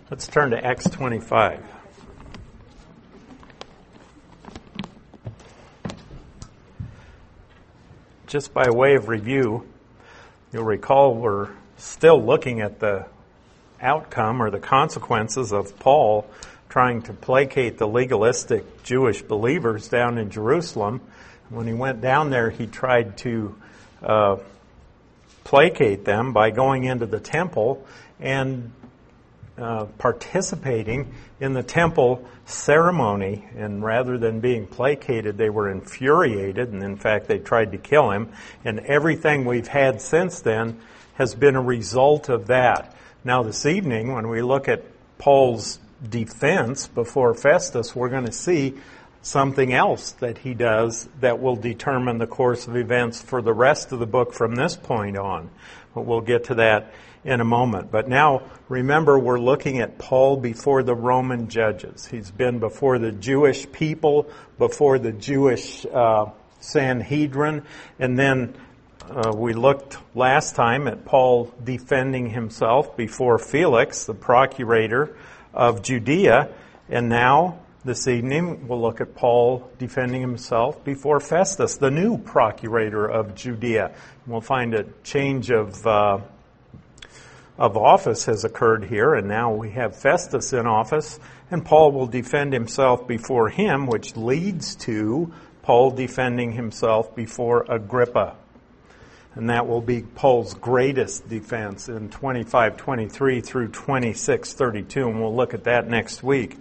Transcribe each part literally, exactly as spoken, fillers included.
Let's turn to Acts twenty-five. Just by way of review, you'll recall we're still looking at the outcome or the consequences of Paul trying to placate the legalistic Jewish believers down in Jerusalem. When he went down there, he tried to uh, placate them by going into the temple and uh, participating in the temple ceremony. And rather than being placated, they were infuriated, and in fact they tried to kill him. And everything we've had since then has been a result of that. Now this evening, when we look at Paul's defense before Festus, we're going to see something else that he does that will determine the course of events for the rest of the book from this point on. But we'll get to that in a moment. But now, remember, we're looking at Paul before the Roman judges. He's been before the Jewish people, before the Jewish uh, Sanhedrin, and then uh, we looked last time at Paul defending himself before Felix, the procurator of Judea, and now this evening we'll look at Paul defending himself before Festus, the new procurator of Judea. We'll find a change of uh, of office has occurred here, and now we have Festus in office, and Paul will defend himself before him, which leads to Paul defending himself before Agrippa. And that will be Paul's greatest defense in twenty-five twenty-three through twenty-six thirty-two, and we'll look at that next week.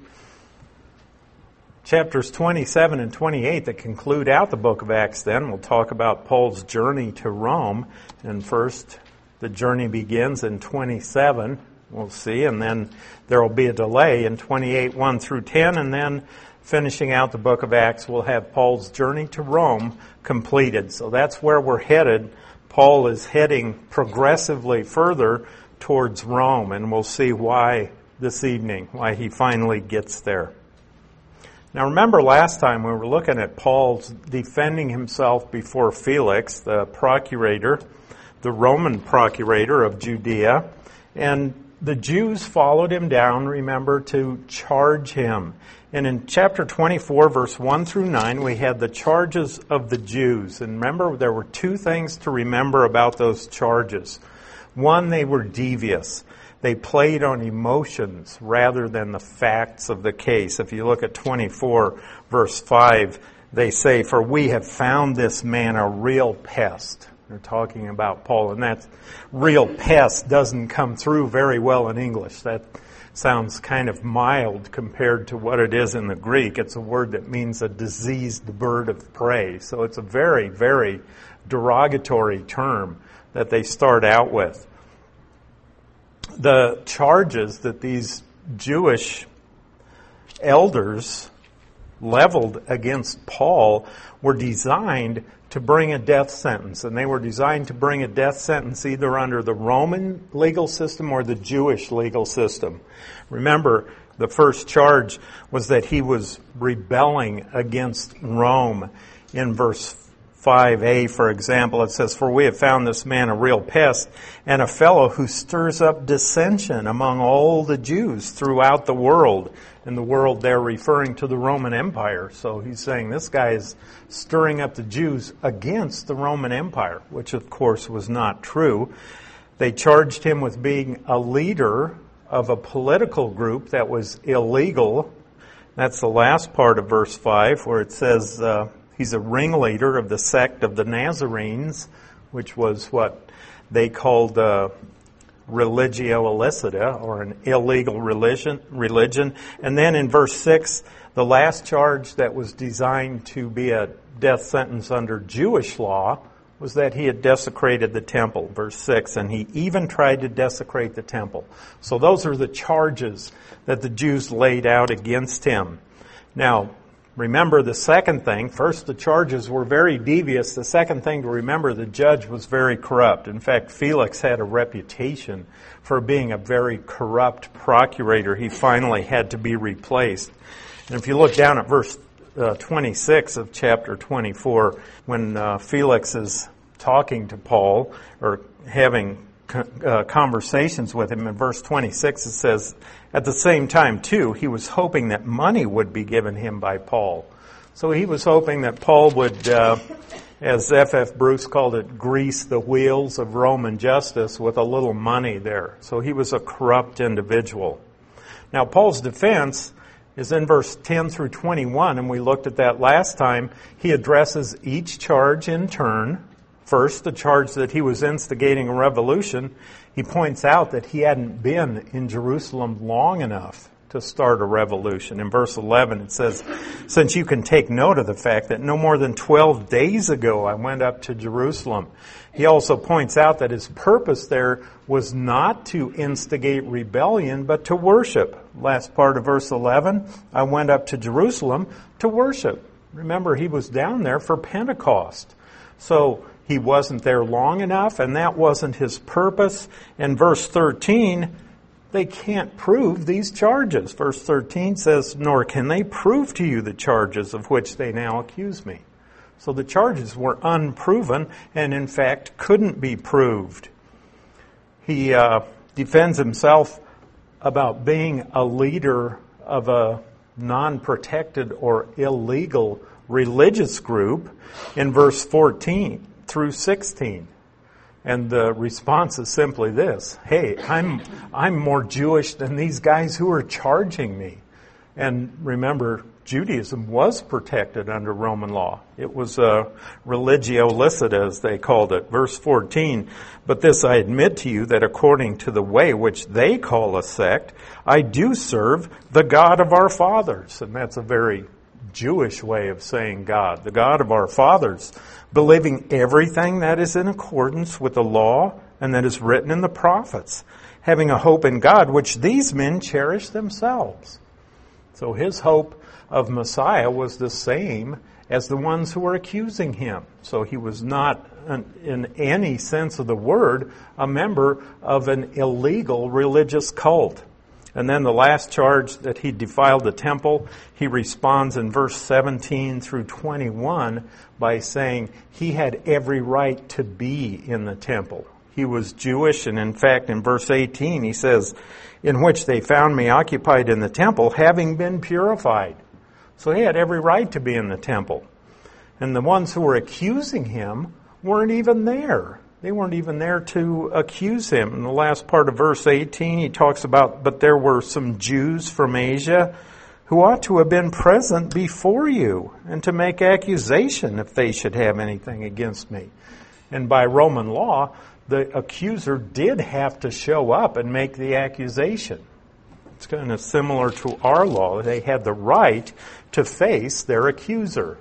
Chapters twenty-seven and twenty-eight that conclude out the book of Acts then, we'll talk about Paul's journey to Rome. And first, the journey begins in twenty-seven, we'll see, and then there will be a delay in twenty-eight, one through ten, and then finishing out the book of Acts, we'll have Paul's journey to Rome completed. So that's where we're headed. Paul is heading progressively further towards Rome, and we'll see why this evening, why he finally gets there. Now remember last time we were looking at Paul's defending himself before Felix, the procurator, the Roman procurator of Judea, and the Jews followed him down, remember, to charge him. And in chapter twenty-four, verse one through nine, we had the charges of the Jews. And remember, there were two things to remember about those charges. One, they were devious. They played on emotions rather than the facts of the case. If you look at twenty-four, verse five, they say, "For we have found this man a real pest." They're talking about Paul, and that real pest doesn't come through very well in English. That sounds kind of mild compared to what it is in the Greek. It's a word that means a diseased bird of prey. So it's a very, very derogatory term that they start out with. The charges that these Jewish elders leveled against Paul were designed to bring a death sentence, and they were designed to bring a death sentence either under the Roman legal system or the Jewish legal system. Remember, the first charge was that he was rebelling against Rome. In verse five a, for example, it says, "For we have found this man a real pest and a fellow who stirs up dissension among all the Jews throughout the world." In the world, they're referring to the Roman Empire. So he's saying this guy is stirring up the Jews against the Roman Empire, which of course was not true. They charged him with being a leader of a political group that was illegal. That's the last part of verse five, where it says uh, he's a ringleader of the sect of the Nazarenes, which was what they called uh, religio illicita, or an illegal religion. religion. And then in verse six, the last charge that was designed to be a death sentence under Jewish law was that he had desecrated the temple, verse six, and he even tried to desecrate the temple. So those are the charges that the Jews laid out against him. Now, remember the second thing. First, the charges were very devious. The second thing to remember, the judge was very corrupt. In fact, Felix had a reputation for being a very corrupt procurator. He finally had to be replaced. And if you look down at verse uh, twenty-six of chapter twenty-four, when uh, Felix is talking to Paul, or having uh, conversations with him. In verse twenty-six, it says, at the same time, too, he was hoping that money would be given him by Paul. So he was hoping that Paul would, uh, as F F Bruce called it, grease the wheels of Roman justice with a little money there. So he was a corrupt individual. Now, Paul's defense is in verse ten through twenty-one, and we looked at that last time. He addresses each charge in turn. First, the charge that he was instigating a revolution. He points out that he hadn't been in Jerusalem long enough to start a revolution. In verse eleven, it says, since you can take note of the fact that no more than twelve days ago I went up to Jerusalem. He also points out that his purpose there was not to instigate rebellion, but to worship. Last part of verse eleven, I went up to Jerusalem to worship. Remember, he was down there for Pentecost. So he wasn't there long enough, and that wasn't his purpose. In verse thirteen, they can't prove these charges. Verse thirteen says, nor can they prove to you the charges of which they now accuse me. So the charges were unproven and, in fact, couldn't be proved. He uh, defends himself about being a leader of a non-protected or illegal religious group in verse fourteen through sixteen. And the response is simply this: hey, I'm I'm more Jewish than these guys who are charging me. And remember, Judaism was protected under Roman law. It was uh, religio licita, as they called it. Verse fourteen, but this I admit to you, that according to the way which they call a sect, I do serve the God of our fathers. And that's a very Jewish way of saying God, the God of our fathers, believing everything that is in accordance with the law and that is written in the prophets, having a hope in God, which these men cherish themselves. So his hope of Messiah was the same as the ones who were accusing him. So he was not, an, in any sense of the word, a member of an illegal religious cult. And then the last charge, that he defiled the temple, he responds in verse seventeen through twenty-one by saying he had every right to be in the temple. He was Jewish, and in fact in verse eighteen he says, in which they found me occupied in the temple, having been purified. So he had every right to be in the temple. And the ones who were accusing him weren't even there. They weren't even there to accuse him. In the last part of verse eighteen, he talks about, but there were some Jews from Asia who ought to have been present before you and to make accusation if they should have anything against me. And by Roman law, the accuser did have to show up and make the accusation. It's kind of similar to our law. They had the right to face their accuser.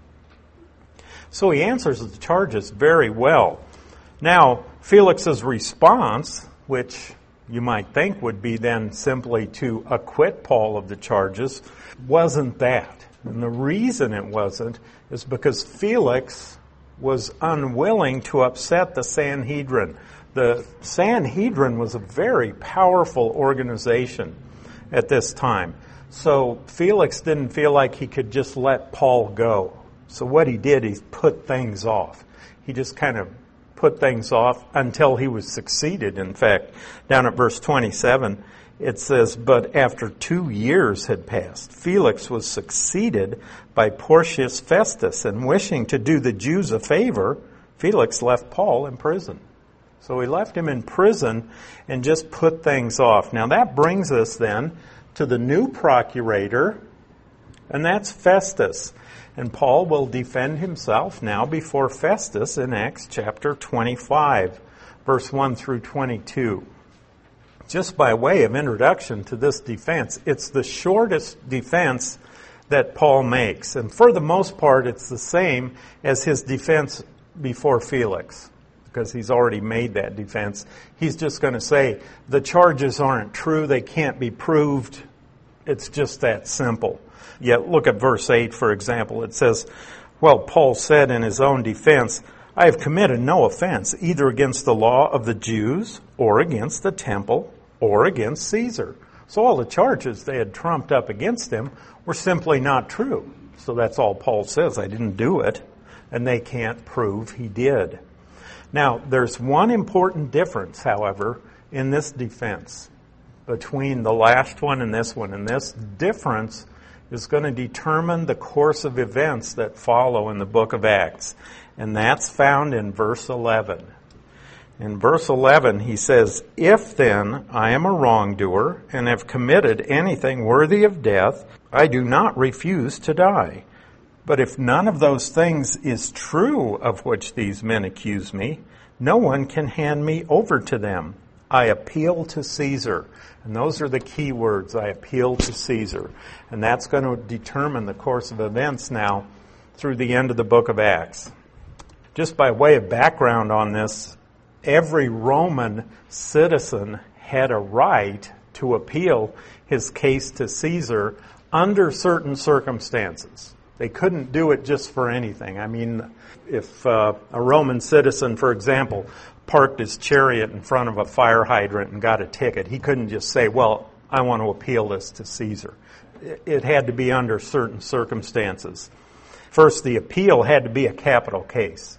So he answers the charges very well. Now, Felix's response, which you might think would be then simply to acquit Paul of the charges, wasn't that. And the reason it wasn't is because Felix was unwilling to upset the Sanhedrin. The Sanhedrin was a very powerful organization at this time. So Felix didn't feel like he could just let Paul go. So what he did, he put things off. He just kind of put things off until he was succeeded. In fact, down at verse twenty-seven, it says, but after two years had passed, Felix was succeeded by Porcius Festus, and wishing to do the Jews a favor, Felix left Paul in prison. So he left him in prison and just put things off. Now that brings us then to the new procurator, and that's Festus. And Paul will defend himself now before Festus in Acts chapter twenty-five, verse one through twenty-two. Just by way of introduction to this defense, it's the shortest defense that Paul makes. And for the most part, it's the same as his defense before Felix, because he's already made that defense. He's just going to say, the charges aren't true, they can't be proved. It's just that simple. Yet look at verse eight, for example. It says, well, Paul said in his own defense, I have committed no offense, either against the law of the Jews, or against the temple, or against Caesar. So all the charges they had trumped up against him were simply not true. So that's all Paul says. I didn't do it, and they can't prove he did. Now, there's one important difference, however, in this defense between the last one and this one. And this difference is going to determine the course of events that follow in the book of Acts. And that's found in verse eleven. In verse eleven, he says, "If then I am a wrongdoer and have committed anything worthy of death, I do not refuse to die. But if none of those things is true of which these men accuse me, no one can hand me over to them. I appeal to Caesar." And those are the key words, I appeal to Caesar. And that's going to determine the course of events now through the end of the book of Acts. Just by way of background on this, every Roman citizen had a right to appeal his case to Caesar under certain circumstances. They couldn't do it just for anything. I mean, if uh, a Roman citizen, for example, parked his chariot in front of a fire hydrant and got a ticket, he couldn't just say, well, I want to appeal this to Caesar. It had to be under certain circumstances. First, the appeal had to be a capital case.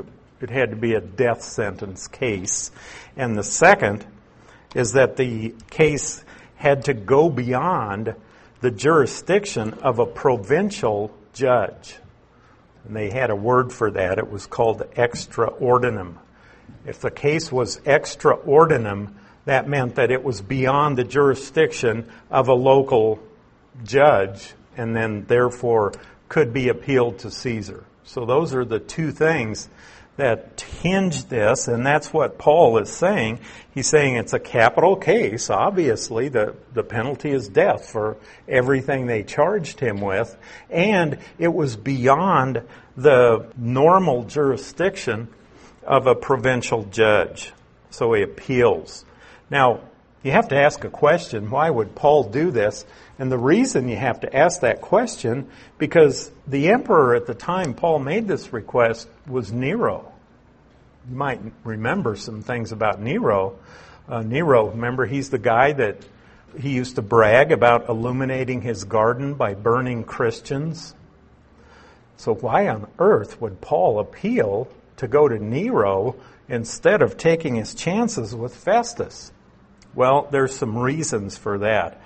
It had to be a death sentence case. And the second is that the case had to go beyond the jurisdiction of a provincial judge. And they had a word for that. It was called extra ordinem. If the case extra ordinem, that meant that it was beyond the jurisdiction of a local judge and then therefore could be appealed to Caesar. So those are the two things that hinge this, and that's what Paul is saying. He's saying it's a capital case. Obviously, the, the penalty is death for everything they charged him with, and it was beyond the normal jurisdiction of a provincial judge. So he appeals. Now, you have to ask a question, why would Paul do this? And the reason you have to ask that question, because the emperor at the time Paul made this request was Nero. You might remember some things about Nero. Uh, Nero, remember, he's the guy that he used to brag about illuminating his garden by burning Christians. So why on earth would Paul appeal to go to Nero instead of taking his chances with Festus? Well, there's some reasons for that.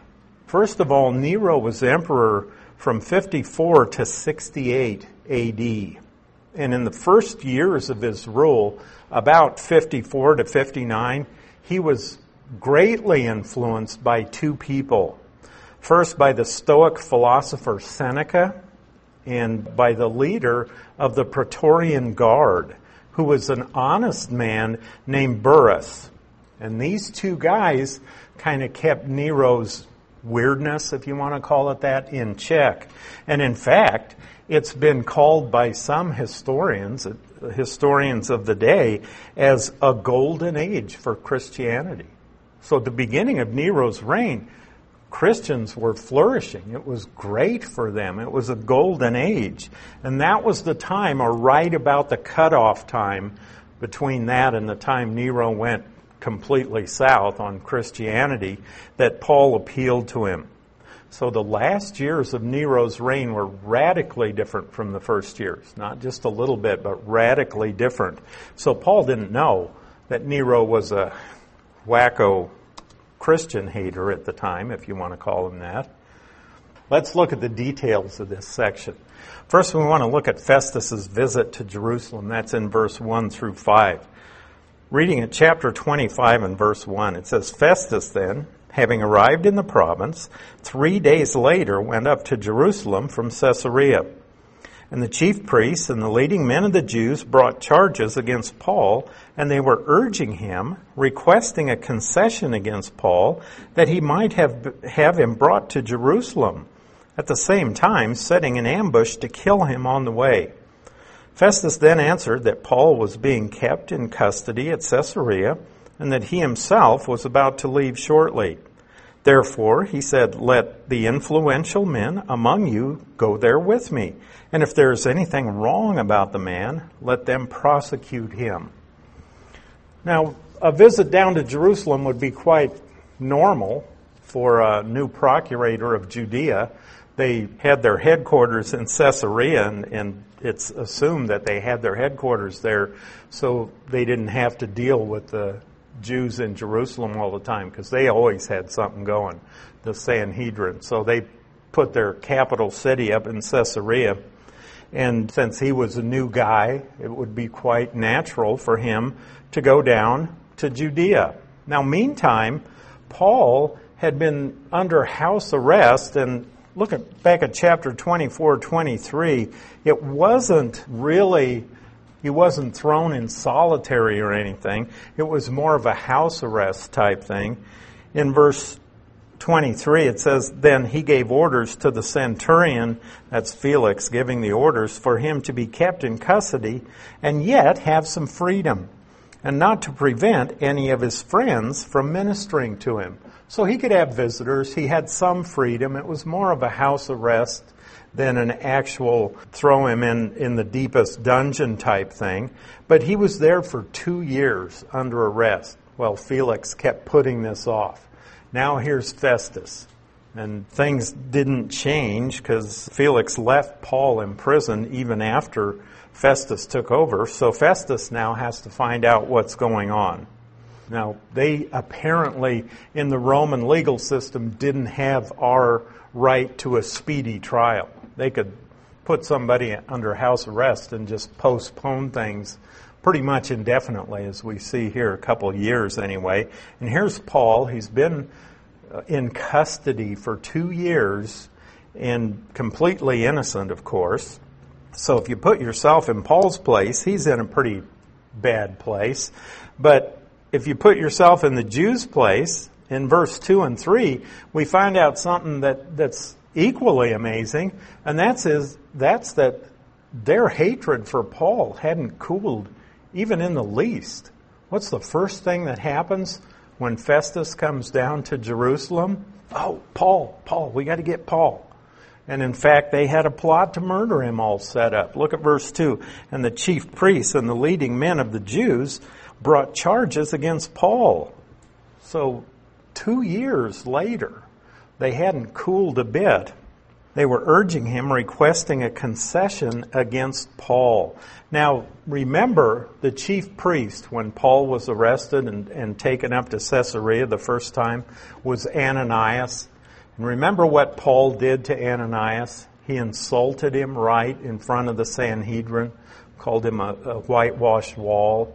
First of all, Nero was emperor from fifty-four to sixty-eight A D. And in the first years of his rule, about fifty-four to fifty-nine, he was greatly influenced by two people. First, by the Stoic philosopher Seneca, and by the leader of the Praetorian Guard, who was an honest man named Burrus. And these two guys kind of kept Nero's weirdness, if you want to call it that, in check. And in fact, it's been called by some historians, historians of the day, as a golden age for Christianity. So at the beginning of Nero's reign, Christians were flourishing. It was great for them. It was a golden age. And that was the time, or right about the cutoff time between that and the time Nero went completely south on Christianity, that Paul appealed to him. So the last years of Nero's reign were radically different from the first years. Not just a little bit, but radically different. So Paul didn't know that Nero was a wacko Christian hater at the time, if you want to call him that. Let's look at the details of this section. First, we want to look at Festus's visit to Jerusalem. That's in verse one through five. Reading at chapter twenty-five and verse one, it says, "Festus then, having arrived in the province, three days later went up to Jerusalem from Caesarea. And the chief priests and the leading men of the Jews brought charges against Paul, and they were urging him, requesting a concession against Paul, that he might have, have him brought to Jerusalem, at the same time setting an ambush to kill him on the way. Festus then answered that Paul was being kept in custody at Caesarea, and that he himself was about to leave shortly. Therefore, he said, let the influential men among you go there with me. And if there is anything wrong about the man, let them prosecute him." Now, a visit down to Jerusalem would be quite normal for a new procurator of Judea. they had their headquarters in Caesarea, and, and it's assumed that they had their headquarters there so they didn't have to deal with the Jews in Jerusalem all the time, because they always had something going, the Sanhedrin. So they put their capital city up in Caesarea, and since he was a new guy, it would be quite natural for him to go down to Judea. Now, meantime, Paul had been under house arrest, and look at back at chapter twenty-four, twenty-three. It wasn't really, he wasn't thrown in solitary or anything. It was more of a house arrest type thing. In verse twenty-three, it says, "Then he gave orders to the centurion," that's Felix giving the orders, "for him to be kept in custody and yet have some freedom, and not to prevent any of his friends from ministering to him." So he could have visitors. He had some freedom. It was more of a house arrest than an actual throw him in, in the deepest dungeon type thing. But he was there for two years under arrest. Well, Felix kept putting this off. Now here's Festus. And things didn't change because Felix left Paul in prison even after Festus took over. So Festus now has to find out what's going on. Now, they apparently, in the Roman legal system, didn't have our right to a speedy trial. They could put somebody under house arrest and just postpone things pretty much indefinitely, as we see here, a couple of years anyway. And here's Paul. He's been in custody for two years and completely innocent, of course. So if you put yourself in Paul's place, he's in a pretty bad place. But if you put yourself in the Jews' place, in verse two and three, we find out something that, that's equally amazing, and that's, is, that's that their hatred for Paul hadn't cooled even in the least. What's the first thing that happens when Festus comes down to Jerusalem? Oh, Paul, Paul, we got to get Paul. And in fact, they had a plot to murder him all set up. Look at verse two. "And the chief priests and the leading men of the Jews brought charges against Paul." So two years later, they hadn't cooled a bit. They were urging him, requesting a concession against Paul. Now, remember the chief priest, when Paul was arrested and, and taken up to Caesarea the first time, was Ananias. And remember what Paul did to Ananias? He insulted him right in front of the Sanhedrin, called him a, a whitewashed wall.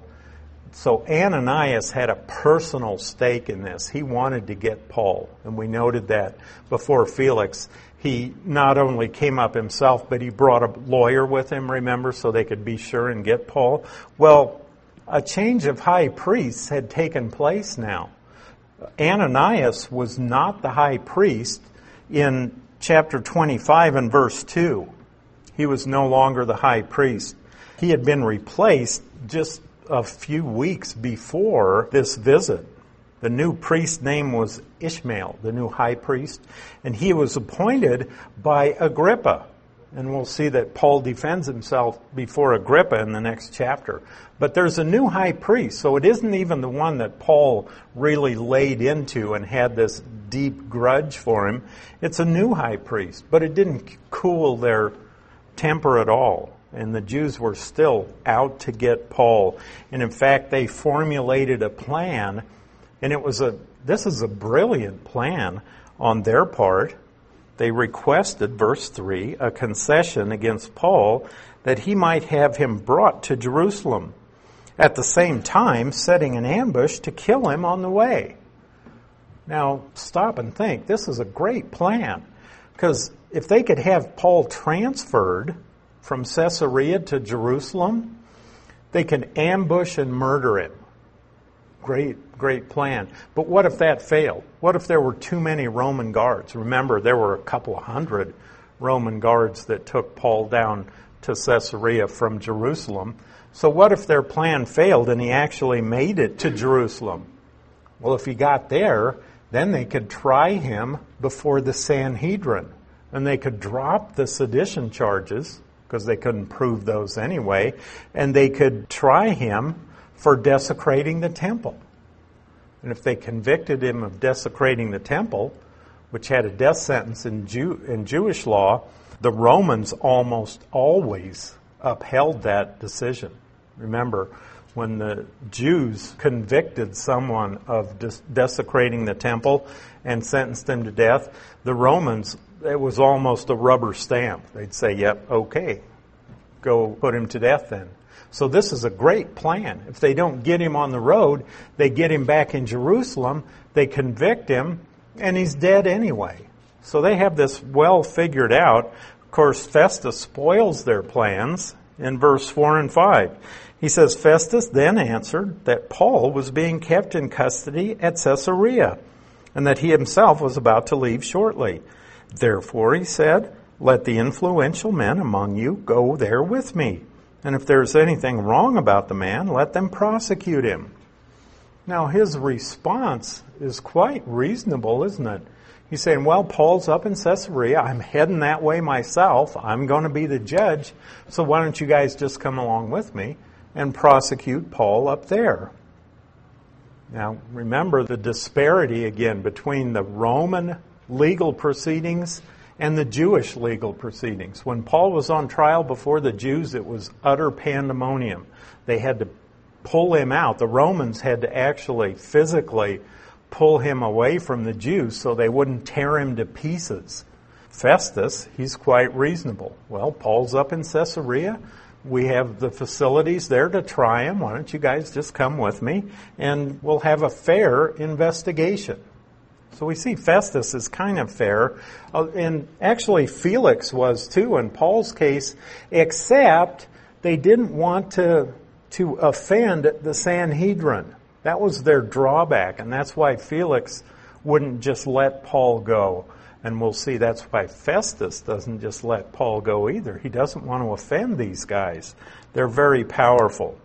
So Ananias had a personal stake in this. He wanted to get Paul, and we noted that before Felix. He not only came up himself, but he brought a lawyer with him, remember, so they could be sure and get Paul. Well, a change of high priests had taken place now. Ananias was not the high priest in chapter twenty-five and verse two. He was no longer the high priest. He had been replaced just a few weeks before this visit. The new priest's name was Ishmael, the new high priest, and he was appointed by Agrippa. And we'll see that Paul defends himself before Agrippa in the next chapter. But there's a new high priest, so it isn't even the one that Paul really laid into and had this deep grudge for him. It's a new high priest, but it didn't cool their temper at all. And the Jews were still out to get Paul. And in fact, they formulated a plan, and it was a this is a brilliant plan on their part. They requested, verse three, a concession against Paul that he might have him brought to Jerusalem, at the same time setting an ambush to kill him on the way. Now, stop and think. This is a great plan, because if they could have Paul transferred from Caesarea to Jerusalem, they could ambush and murder him. Great, great plan. But what if that failed? What if there were too many Roman guards? Remember, there were a couple of hundred Roman guards that took Paul down to Caesarea from Jerusalem. So what if their plan failed and he actually made it to Jerusalem? Well, if he got there, then they could try him before the Sanhedrin, and they could drop the sedition charges, because they couldn't prove those anyway, and they could try him for desecrating the temple. And if they convicted him of desecrating the temple, which had a death sentence in, Jew, in Jewish law, the Romans almost always upheld that decision. Remember, when the Jews convicted someone of des- desecrating the temple and sentenced him to death, the Romans, it was almost a rubber stamp. They'd say, yep, okay, go put him to death then. So this is a great plan. If they don't get him on the road, they get him back in Jerusalem, they convict him, and he's dead anyway. So they have this well figured out. Of course, Festus spoils their plans in verse four and five. He says, Festus then answered that Paul was being kept in custody at Caesarea, and that he himself was about to leave shortly. Therefore, he said, let the influential men among you go there with me. And if there is anything wrong about the man, let them prosecute him. Now, his response is quite reasonable, isn't it? He's saying, well, Paul's up in Caesarea. I'm heading that way myself. I'm going to be the judge. So why don't you guys just come along with me and prosecute Paul up there? Now, remember the disparity again between the Roman legal proceedings and the Jewish legal proceedings. When Paul was on trial before the Jews, it was utter pandemonium. They had to pull him out. The Romans had to actually physically pull him away from the Jews so they wouldn't tear him to pieces. Festus, he's quite reasonable. Well, Paul's up in Caesarea. We have the facilities there to try him. Why don't you guys just come with me and we'll have a fair investigation. So we see Festus is kind of fair. Uh, and actually Felix was too in Paul's case, except they didn't want to, to offend the Sanhedrin. That was their drawback, and that's why Felix wouldn't just let Paul go. And we'll see that's why Festus doesn't just let Paul go either. He doesn't want to offend these guys. They're very powerful.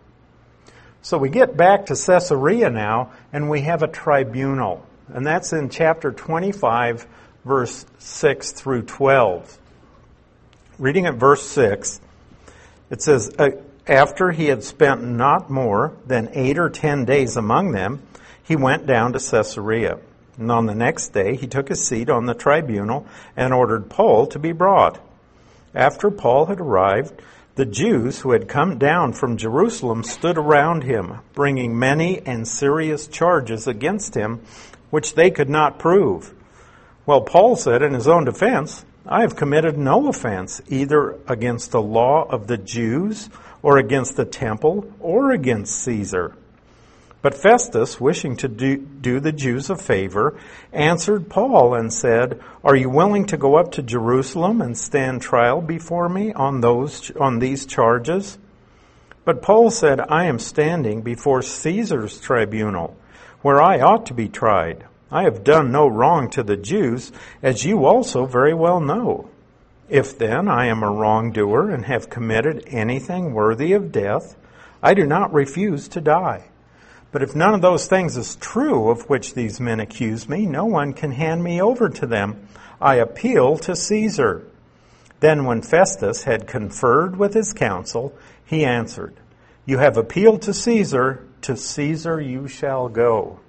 So we get back to Caesarea now, and we have a tribunal. And that's in chapter twenty-five, verse six through twelve. Reading at verse six, it says, after he had spent not more than eight or ten days among them, he went down to Caesarea. And on the next day he took his seat on the tribunal and ordered Paul to be brought. After Paul had arrived, the Jews who had come down from Jerusalem stood around him, bringing many and serious charges against him, which they could not prove. Well, Paul said in his own defense, I have committed no offense, either against the law of the Jews, or against the temple, or against Caesar. But Festus, wishing to do, do the Jews a favor, answered Paul and said, are you willing to go up to Jerusalem and stand trial before me on those on these charges? But Paul said, I am standing before Caesar's tribunal, where I ought to be tried. I have done no wrong to the Jews, as you also very well know. If then I am a wrongdoer and have committed anything worthy of death, I do not refuse to die. But if none of those things is true of which these men accuse me, no one can hand me over to them. I appeal to Caesar. Then when Festus had conferred with his council, he answered, you have appealed to Caesar, to Caesar you shall go.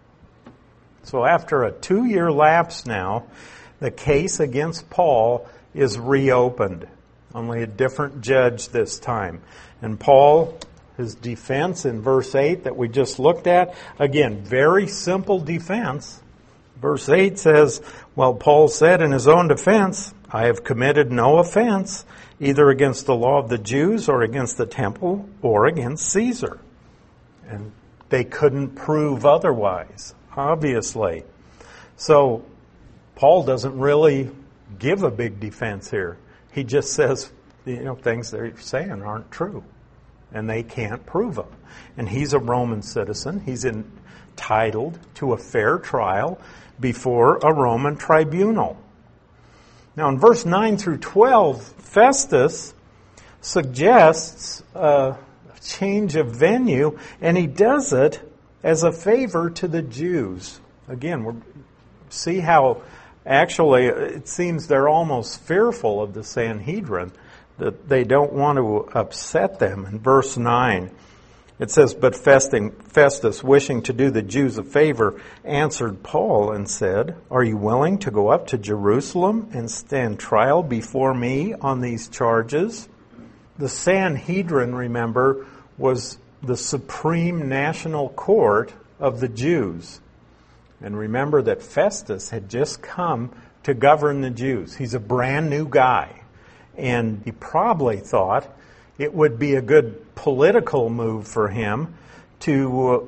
So after a two-year lapse now, the case against Paul is reopened. Only a different judge this time. And Paul, his defense in verse eight that we just looked at, again, very simple defense. Verse eight says, well, Paul said in his own defense, I have committed no offense, either against the law of the Jews or against the temple or against Caesar. And they couldn't prove otherwise, obviously. So Paul doesn't really give a big defense here. He just says, you know, things they're saying aren't true. And they can't prove them. And he's a Roman citizen. He's entitled to a fair trial before a Roman tribunal. Now in verse nine through twelve, Festus suggests a change of venue, and he does it as a favor to the Jews. Again, we see how actually it seems they're almost fearful of the Sanhedrin, that they don't want to upset them. In verse nine, It says, but Festus, wishing to do the Jews a favor, answered Paul and said, are you willing to go up to Jerusalem and stand trial before me on these charges? The Sanhedrin, remember, was the supreme national court of the Jews. And remember that Festus had just come to govern the Jews. He's a brand new guy. And he probably thought it would be a good political move for him to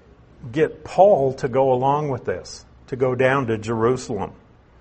get Paul to go along with this, to go down to Jerusalem.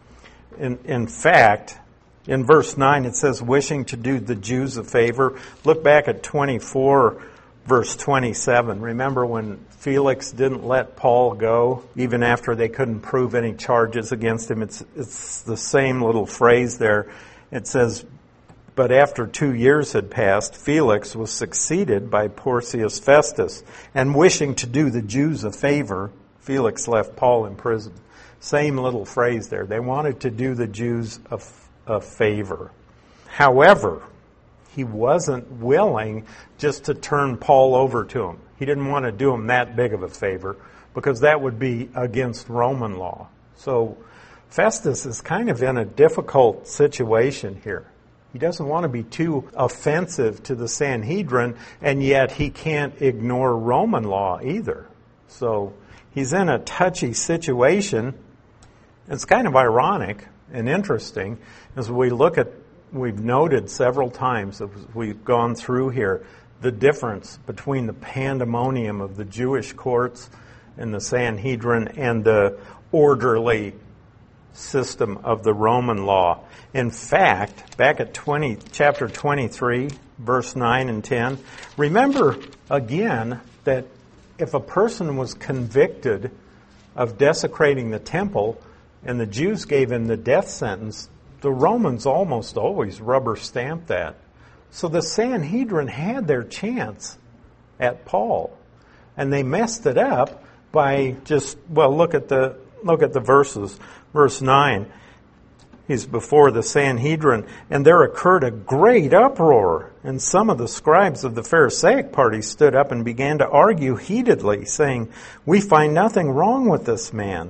In, in fact, in verse nine it says, wishing to do the Jews a favor. Look back at twenty-four, verse twenty-seven. Remember when Felix didn't let Paul go, even after they couldn't prove any charges against him? It's, it's the same little phrase there. It says, but after two years had passed, Felix was succeeded by Porcius Festus, and wishing to do the Jews a favor, Felix left Paul in prison. Same little phrase there. They wanted to do the Jews a, a favor. However, he wasn't willing just to turn Paul over to him. He didn't want to do him that big of a favor, because that would be against Roman law. So Festus is kind of in a difficult situation here. He doesn't want to be too offensive to the Sanhedrin, and yet he can't ignore Roman law either. So he's in a touchy situation. It's kind of ironic and interesting as we look at, we've noted several times as we've gone through here, the difference between the pandemonium of the Jewish courts and the Sanhedrin and the orderly system of the Roman law. In fact, back at twenty, chapter twenty-three, verse nine and ten, remember again that if a person was convicted of desecrating the temple and the Jews gave him the death sentence, the Romans almost always rubber stamped that. So the Sanhedrin had their chance at Paul, and they messed it up by just, well, look at the look at the verses. Verse nine, he's before the Sanhedrin, and there occurred a great uproar, and some of the scribes of the Pharisaic party stood up and began to argue heatedly, saying, we find nothing wrong with this man.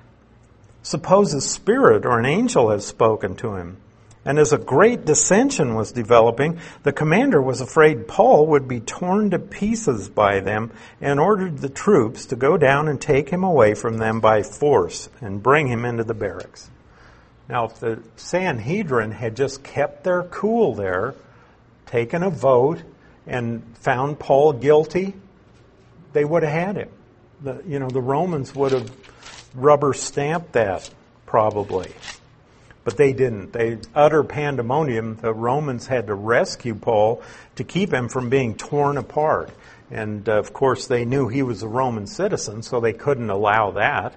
Suppose a spirit or an angel has spoken to him. And as a great dissension was developing, the commander was afraid Paul would be torn to pieces by them, and ordered the troops to go down and take him away from them by force and bring him into the barracks. Now, if the Sanhedrin had just kept their cool there, taken a vote, and found Paul guilty, they would have had him. The, you know, the Romans would have rubber stamped that, probably. But they didn't. They utter pandemonium. The Romans had to rescue Paul to keep him from being torn apart. And, uh, of course, they knew he was a Roman citizen, so they couldn't allow that.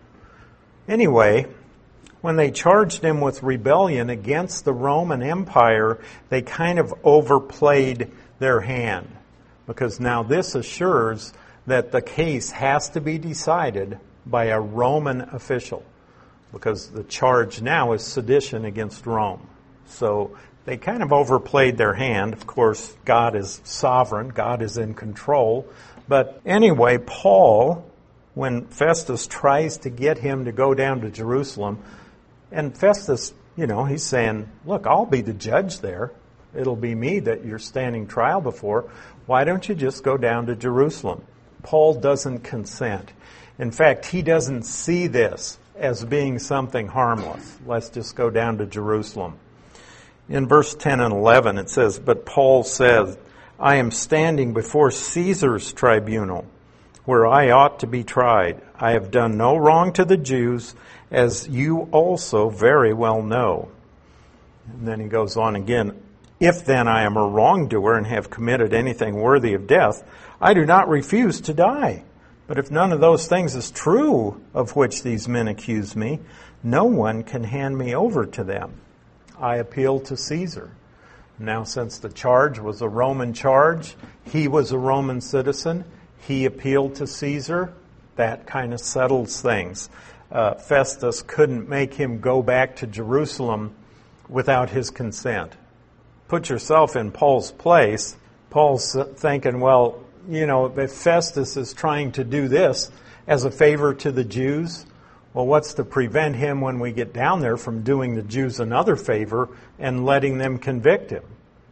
Anyway, when they charged him with rebellion against the Roman Empire, they kind of overplayed their hand. Because now this assures that the case has to be decided by a Roman official. Because the charge now is sedition against Rome. So they kind of overplayed their hand. Of course, God is sovereign. God is in control. But anyway, Paul, when Festus tries to get him to go down to Jerusalem, and Festus, you know, he's saying, look, I'll be the judge there. It'll be me that you're standing trial before. Why don't you just go down to Jerusalem? Paul doesn't consent. In fact, he doesn't see this as being something harmless. Let's just go down to Jerusalem. In verse ten and eleven it says, but Paul says, I am standing before Caesar's tribunal, where I ought to be tried. I have done no wrong to the Jews, as you also very well know. And then he goes on again, if then I am a wrongdoer and have committed anything worthy of death, I do not refuse to die. But if none of those things is true of which these men accuse me, no one can hand me over to them. I appeal to Caesar. Now, since the charge was a Roman charge, he was a Roman citizen, he appealed to Caesar. That kind of settles things. Uh, Festus couldn't make him go back to Jerusalem without his consent. Put yourself in Paul's place. Paul's thinking, well, you know, if Festus is trying to do this as a favor to the Jews, well, what's to prevent him when we get down there from doing the Jews another favor and letting them convict him?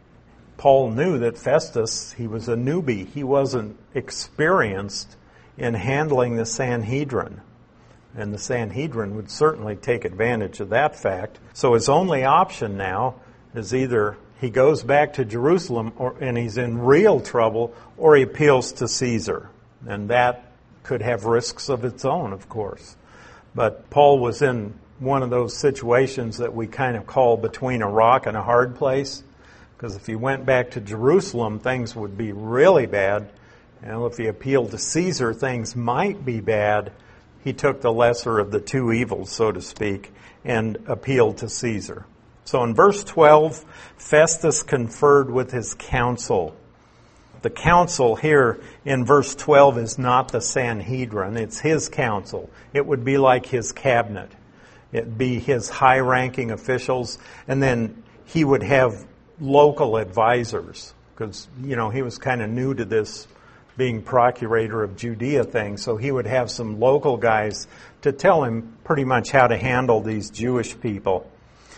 Paul knew that Festus, he was a newbie. He wasn't experienced in handling the Sanhedrin. And the Sanhedrin would certainly take advantage of that fact. So his only option now is either he goes back to Jerusalem or, and he's in real trouble, or he appeals to Caesar. And that could have risks of its own, of course. But Paul was in one of those situations that we kind of call between a rock and a hard place. Because if he went back to Jerusalem, things would be really bad. And if he appealed to Caesar, things might be bad. He took the lesser of the two evils, so to speak, and appealed to Caesar. So in verse twelve, Festus conferred with his council. The council here in verse twelve is not the Sanhedrin. It's his council. It would be like his cabinet. It'd be his high-ranking officials. And then he would have local advisors. Because, you know, he was kind of new to this being procurator of Judea thing. So he would have some local guys to tell him pretty much how to handle these Jewish people.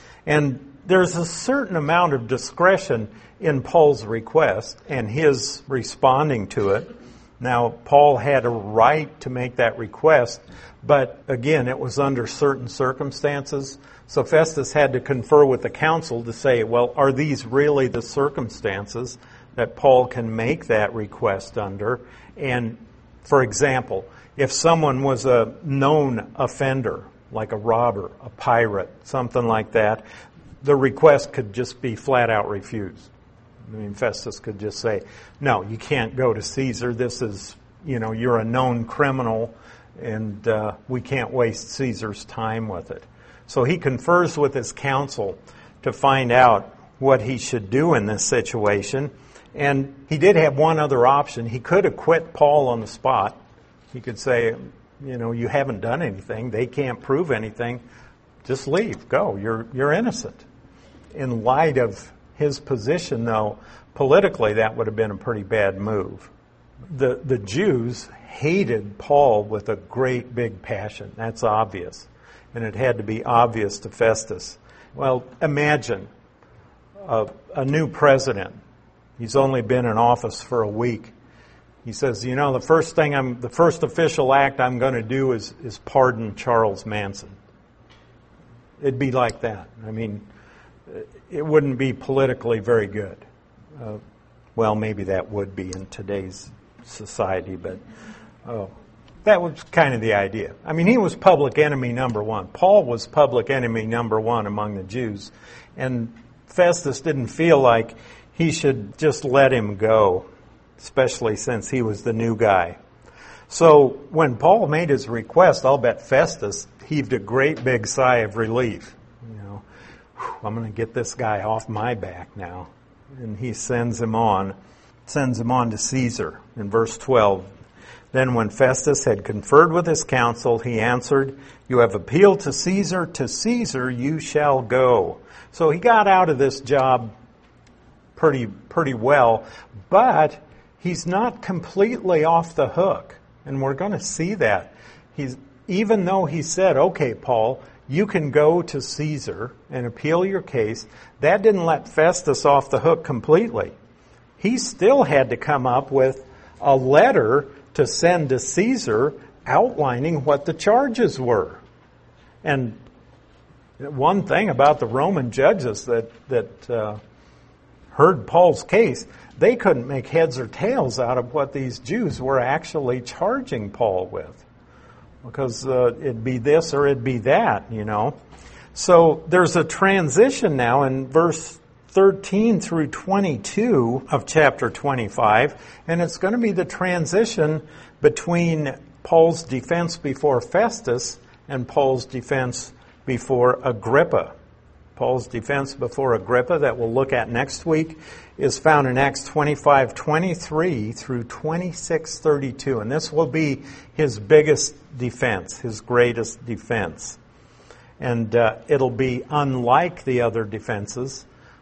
And there's a certain amount of discretion in Paul's request and his responding to it. Now, Paul had a right to make that request, but again, it was under certain circumstances. So Festus had to confer with the council to say, well, are these really the circumstances that Paul can make that request under? And, for example, if someone was a known offender, like a robber, a pirate, something like that, the request could just be flat out refused. I mean, Festus could just say, no, you can't go to Caesar. This is, you know, you're a known criminal, and uh, we can't waste Caesar's time with it. So he confers with his council to find out what he should do in this situation. And he did have one other option. He could acquit Paul on the spot. He could say, you know, you haven't done anything. They can't prove anything. Just leave. Go. You're you're innocent. In light of his position, though, politically, that would have been a pretty bad move. The the Jews hated Paul with a great big passion. That's obvious. And it had to be obvious to Festus. Well, imagine a, a new president. He's only been in office for a week. He says, you know, the first thing I'm, the first official act I'm going to do is, is pardon Charles Manson. It'd be like that. I mean, it wouldn't be politically very good. Uh, well, maybe that would be in today's society, but oh, that was kind of the idea. I mean, he was public enemy number one. Paul was public enemy number one among the Jews. And Festus didn't feel like he should just let him go, especially since he was the new guy. So when Paul made his request, I'll bet Festus heaved a great big sigh of relief. You know, I'm going to get this guy off my back now. And he sends him on, sends him on to Caesar in verse twelve. Then when Festus had conferred with his council, he answered, you have appealed to Caesar, to Caesar you shall go. So he got out of this job pretty pretty well, but he's not completely off the hook. And we're going to see that. He's even though he said, okay, Paul, you can go to Caesar and appeal your case, that didn't let Festus off the hook completely. He still had to come up with a letter to send to Caesar outlining what the charges were. And one thing about the Roman judges that, that uh, heard Paul's case, they couldn't make heads or tails out of what these Jews were actually charging Paul with. Because uh, it'd be this or it'd be that, you know. So there's a transition now in verse thirteen through twenty-two of chapter twenty-five, and it's going to be the transition between Paul's defense before Festus and Paul's defense before Agrippa. Paul's defense before Agrippa that we'll look at next week is found in Acts twenty-five twenty-three through twenty-six thirty-two. And this will be his biggest defense, his greatest defense. And uh, it'll be unlike the other defenses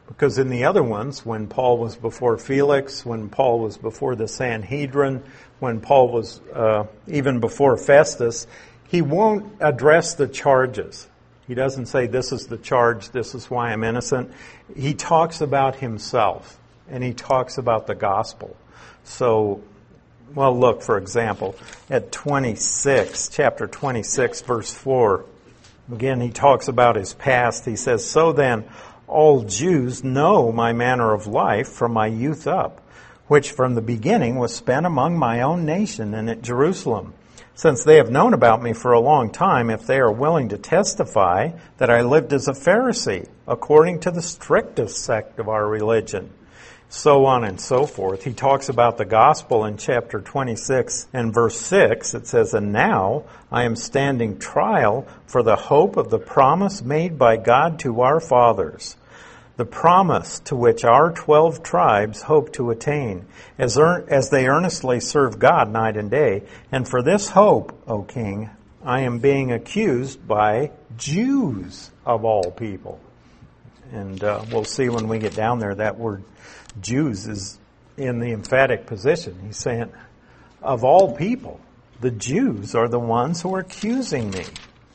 Because in the other ones, when Paul was before Felix, when Paul was before the Sanhedrin, when Paul was uh, even before Festus, he won't address the charges. He doesn't say, this is the charge, this is why I'm innocent. He talks about himself, and he talks about the gospel. So, well, look, for example, at twenty-six, chapter twenty-six, verse four. Again, he talks about his past. He says, so then, all Jews know my manner of life from my youth up, which from the beginning was spent among my own nation and at Jerusalem. Since they have known about me for a long time, if they are willing to testify that I lived as a Pharisee, according to the strictest sect of our religion, so on and so forth. He talks about the gospel in chapter twenty-six and verse six. It says, and now I am standing trial for the hope of the promise made by God to our fathers, the promise to which our twelve tribes hope to attain, as, ear- as they earnestly serve God night and day. And for this hope, O King, I am being accused by Jews of all people. And uh, we'll see when we get down there that word Jews is in the emphatic position. He's saying, of all people, the Jews are the ones who are accusing me.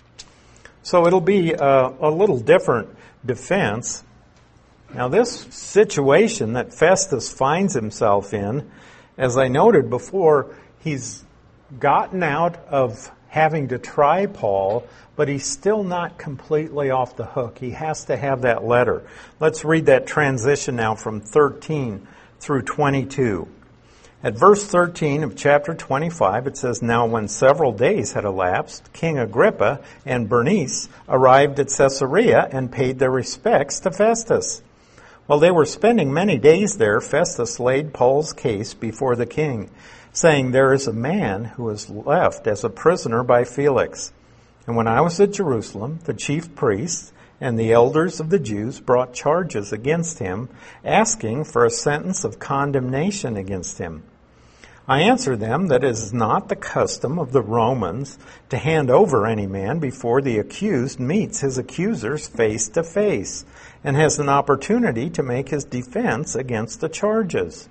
So it'll be a, a little different defense. Now, this situation that Festus finds himself in, as I noted before, he's gotten out of having to try Paul, but he's still not completely off the hook. He has to have that letter. Let's read that transition now from thirteen through twenty-two. At verse thirteen of chapter twenty-five, it says, now when several days had elapsed, King Agrippa and Bernice arrived at Caesarea and paid their respects to Festus. While they were spending many days there, Festus laid Paul's case before the king, saying, there is a man who is left as a prisoner by Felix. And when I was at Jerusalem, the chief priests and the elders of the Jews brought charges against him, asking for a sentence of condemnation against him. I answered them that it is not the custom of the Romans to hand over any man before the accused meets his accusers face to face and has an opportunity to make his defense against the charges.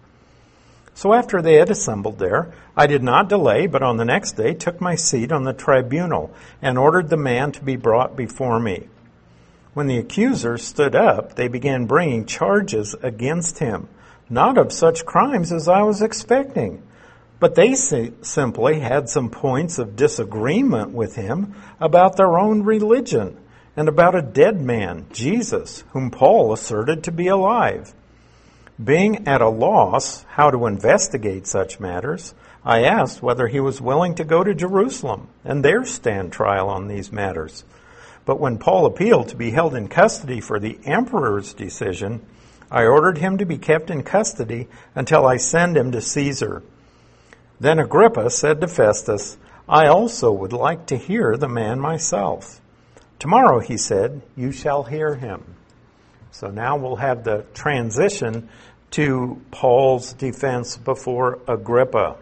So after they had assembled there, I did not delay, but on the next day took my seat on the tribunal and ordered the man to be brought before me. When the accusers stood up, they began bringing charges against him, not of such crimes as I was expecting, but they simply had some points of disagreement with him about their own religion and about a dead man, Jesus, whom Paul asserted to be alive. Being at a loss how to investigate such matters, I asked whether he was willing to go to Jerusalem and there stand trial on these matters. But when Paul appealed to be held in custody for the emperor's decision, I ordered him to be kept in custody until I send him to Caesar. Then Agrippa said to Festus, I also would like to hear the man myself. Tomorrow, he said, you shall hear him. So now we'll have the transition to Paul's defense before Agrippa.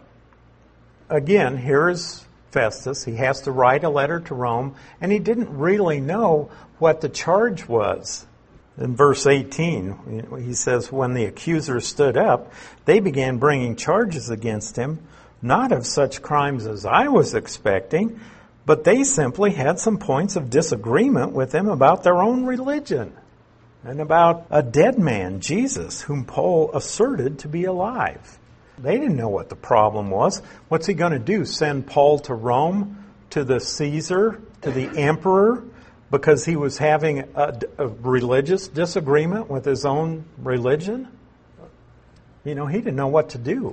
Again, here's Festus. He has to write a letter to Rome, and he didn't really know what the charge was. In verse eighteen, he says, when the accusers stood up, they began bringing charges against him, not of such crimes as I was expecting, but they simply had some points of disagreement with him about their own religion and about a dead man, Jesus, whom Paul asserted to be alive. They didn't know what the problem was. What's he going to do? Send Paul to Rome, to the Caesar, to the emperor, because he was having a, a religious disagreement with his own religion? You know, he didn't know what to do.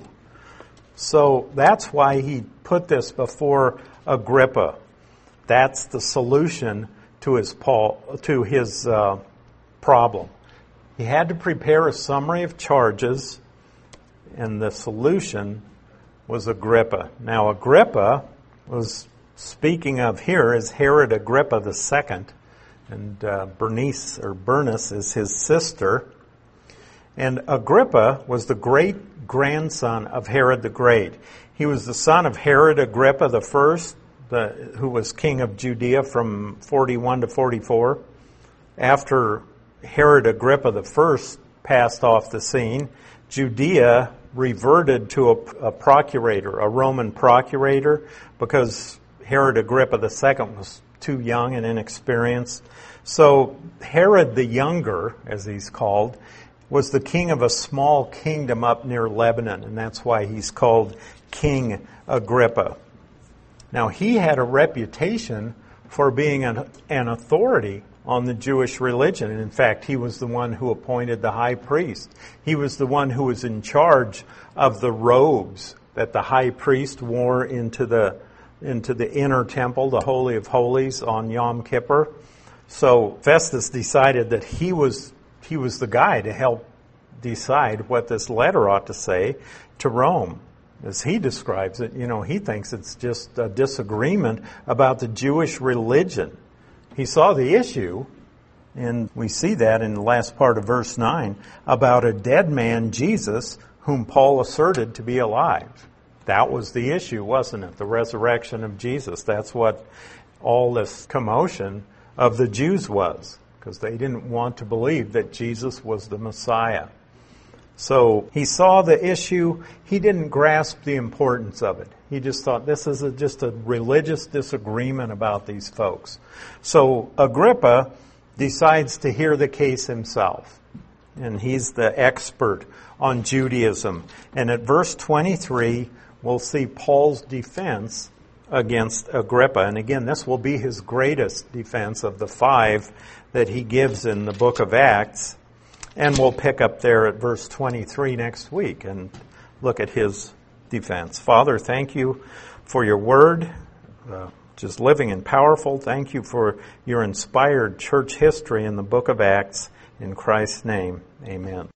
So that's why he put this before Agrippa. That's the solution to his Paul to his uh, problem. He had to prepare a summary of charges, and the solution was Agrippa. Now, Agrippa was speaking of here as Herod Agrippa the Second, and uh, Bernice or Bernice is his sister. And Agrippa was the great grandson of Herod the Great. He was the son of Herod Agrippa the First, the, who was king of Judea from forty-one to forty-four. After Herod Agrippa the First passed off the scene, Judea reverted to a, a procurator, a Roman procurator, because Herod Agrippa the Second was too young and inexperienced. So Herod the Younger, as he's called, was the king of a small kingdom up near Lebanon, and that's why he's called King Agrippa. Now, he had a reputation for being an, an authority on the Jewish religion. And in fact, he was the one who appointed the high priest. He was the one who was in charge of the robes that the high priest wore into the into the inner temple, the Holy of Holies, on Yom Kippur. So Festus decided that he was he was the guy to help decide what this letter ought to say to Rome. As he describes it, you know, he thinks it's just a disagreement about the Jewish religion. He saw the issue, and we see that in the last part of verse nine, about a dead man, Jesus, whom Paul asserted to be alive. That was the issue, wasn't it? The resurrection of Jesus. That's what all this commotion of the Jews was, because they didn't want to believe that Jesus was the Messiah. So he saw the issue. He didn't grasp the importance of it. He just thought this is a, just a religious disagreement about these folks. So Agrippa decides to hear the case himself. And he's the expert on Judaism. And at verse twenty-three, we'll see Paul's defense against Agrippa. And again, this will be his greatest defense of the five that he gives in the book of Acts. And we'll pick up there at verse twenty-three next week and look at his defense. Father, thank you for your word, uh, just living and powerful. Thank you for your inspired church history in the book of Acts. In Christ's name, amen.